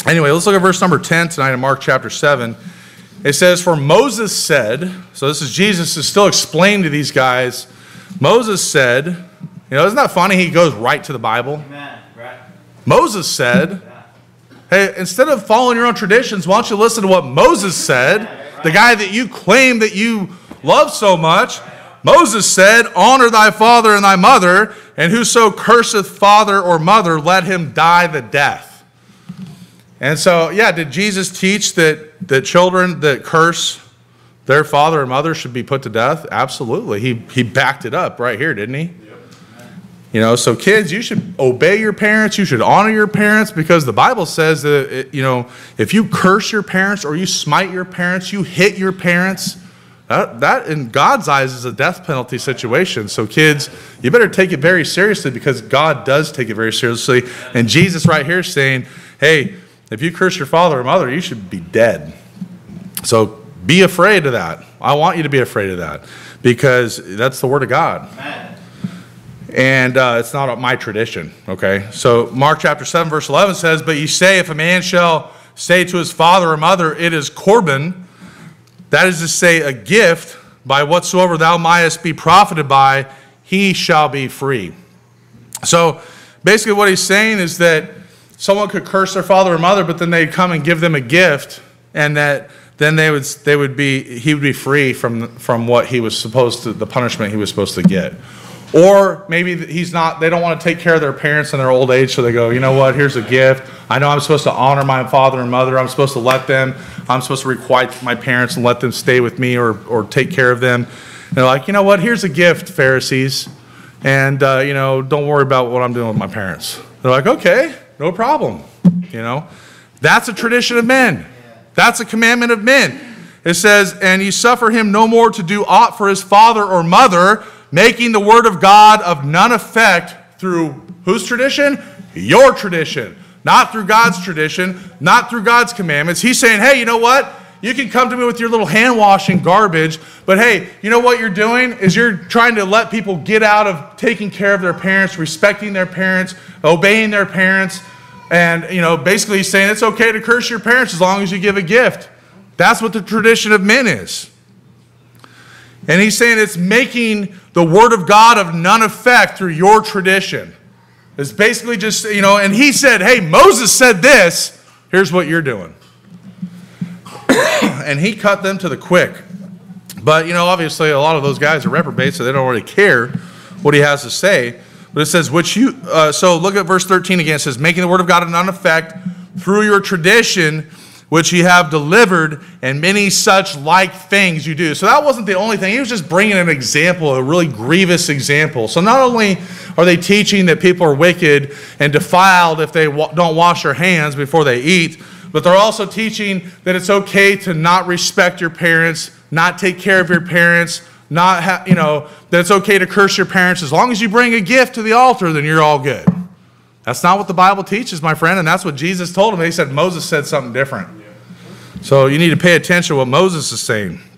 Anyway, let's look at verse number 10 tonight in Mark chapter 7. It says, for Moses said, so this is Jesus is still explaining to these guys, Moses said, isn't that funny? He goes right to the Bible. Amen. Right. Moses said, hey, instead of following your own traditions, why don't you listen to what Moses said, the guy that you claim that you love so much. Moses said, honor thy father and thy mother, and whoso curseth father or mother, let him die the death. And so, did Jesus teach that children that curse their father or mother should be put to death? Absolutely. He backed it up right here, didn't he? Yep. So kids, you should obey your parents. You should honor your parents, because the Bible says that, if you curse your parents or you smite your parents, you hit your parents, that in God's eyes is a death penalty situation. So kids, you better take it very seriously, because God does take it very seriously. And Jesus right here is saying, hey, if you curse your father or mother, you should be dead. So be afraid of that. I want you to be afraid of that, because that's the word of God. Amen. And it's not my tradition, okay? So Mark chapter 7, verse 11 says, but ye say, if a man shall say to his father or mother, it is Corban, that is to say, a gift, by whatsoever thou mightest be profited by, he shall be free. So basically what he's saying is that someone could curse their father or mother, but then they'd come and give them a gift, and that then he would be free from what he was supposed to, the punishment he was supposed to get. Or maybe they don't want to take care of their parents in their old age, so they go, you know what, here's a gift. I know I'm supposed to honor my father and mother. I'm supposed to requite my parents and let them stay with me or take care of them. And they're like, you know what, here's a gift, Pharisees. And, don't worry about what I'm doing with my parents. They're like, okay, no problem. That's a tradition of men. That's a commandment of men. It says, and ye suffer him no more to do aught for his father or mother, making the word of God of none effect through whose tradition? Your tradition. Not through God's tradition, not through God's commandments. He's saying, hey, you know what? You can come to me with your little hand washing garbage, but hey, you know what you're doing is you're trying to let people get out of taking care of their parents, respecting their parents, obeying their parents, and basically he's saying it's okay to curse your parents as long as you give a gift. That's what the tradition of men is. And he's saying it's making the word of God of none effect through your tradition. It's basically just, and he said, hey, Moses said this, here's what you're doing. And he cut them to the quick. But, obviously a lot of those guys are reprobates, so they don't really care what he has to say. But it says, so look at verse 13 again. It says, making the word of God of none effect through your tradition, which ye have delivered, and many such like things you do. So that wasn't the only thing. He was just bringing an example, a really grievous example. So not only are they teaching that people are wicked and defiled if they don't wash their hands before they eat, but they're also teaching that it's okay to not respect your parents, not take care of your parents, that it's okay to curse your parents. As long as you bring a gift to the altar, then you're all good. That's not what the Bible teaches, my friend, and that's what Jesus told him. He said Moses said something different. So you need to pay attention to what Moses is saying.